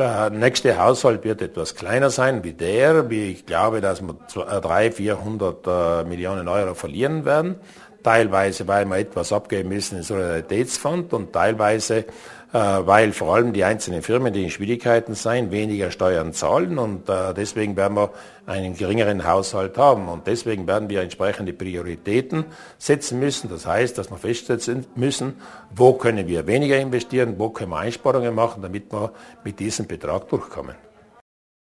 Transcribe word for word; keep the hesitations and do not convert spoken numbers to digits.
Der nächste Haushalt wird etwas kleiner sein wie der. Ich glaube, dass wir dreihundert, vierhundert äh, Millionen Euro verlieren werden. Teilweise, weil wir etwas abgeben müssen im Solidaritätsfonds und teilweise, äh, weil vor allem die einzelnen Firmen, die in Schwierigkeiten sind, weniger Steuern zahlen und äh, deswegen werden wir einen geringeren Haushalt haben und deswegen werden wir entsprechende Prioritäten setzen müssen. Das heißt, dass wir festsetzen müssen, wo können wir weniger investieren, wo können wir Einsparungen machen, damit wir mit diesem Betrag durchkommen.